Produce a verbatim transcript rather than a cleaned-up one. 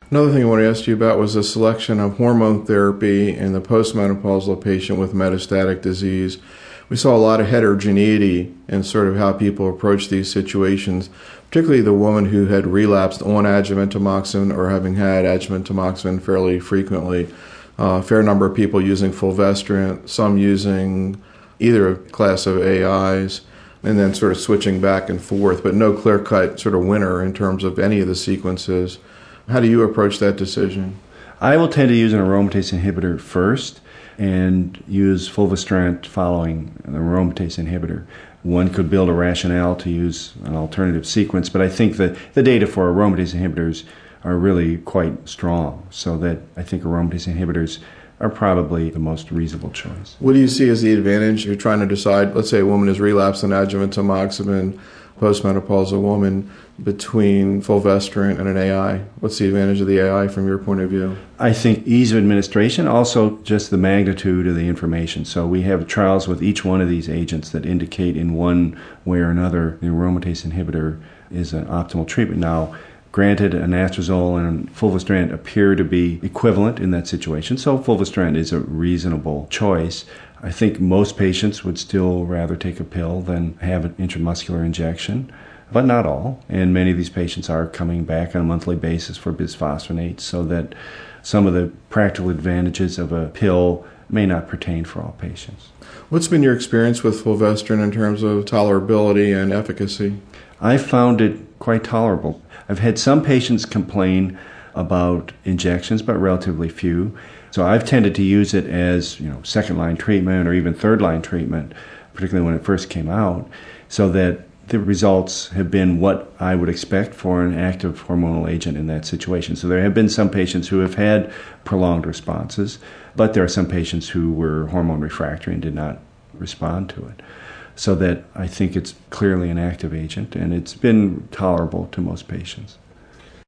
Another thing I want to ask you about was the selection of hormone therapy in the postmenopausal patient with metastatic disease. We saw a lot of heterogeneity in sort of how people approach these situations, particularly the woman who had relapsed on adjuvant tamoxifen or having had adjuvant tamoxifen fairly frequently. Uh, a fair number of people using fulvestrant, some using either class of A Is, and then sort of switching back and forth, but no clear-cut sort of winner in terms of any of the sequences. How do you approach that decision? I will tend to use an aromatase inhibitor first and use fulvestrant following an aromatase inhibitor. One could build a rationale to use an alternative sequence, but I think that the data for aromatase inhibitors are really quite strong, so that I think aromatase inhibitors are probably the most reasonable choice. What do you see as the advantage? You're trying to decide, let's say a woman is relapsed on adjuvant tamoxifen, postmenopausal woman, between fulvestrant and an A I. What's the advantage of the A I from your point of view? I think ease of administration, also just the magnitude of the information. So we have trials with each one of these agents that indicate in one way or another the aromatase inhibitor is an optimal treatment. Now, granted, anastrozole and fulvestrant appear to be equivalent in that situation, so fulvestrant is a reasonable choice. I think most patients would still rather take a pill than have an intramuscular injection, but not all. And many of these patients are coming back on a monthly basis for bisphosphonates, so that some of the practical advantages of a pill may not pertain for all patients. What's been your experience with fulvestrant in terms of tolerability and efficacy? I found it quite tolerable. I've had some patients complain about injections, but relatively few. So I've tended to use it as, you know, second-line treatment or even third-line treatment, particularly when it first came out, so that the results have been what I would expect for an active hormonal agent in that situation. So there have been some patients who have had prolonged responses, but there are some patients who were hormone refractory and did not respond to it. So that I think it's clearly an active agent, and it's been tolerable to most patients.